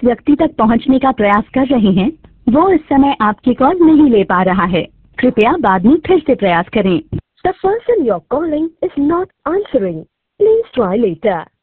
व्यक्ति तक पहुंचने का प्रयास कर रहे हैं वो इस समय आपकी कॉल नहीं ले पा रहा है। कृपया बाद में फिर से प्रयास करें। The person you're calling is not answering. Please try later.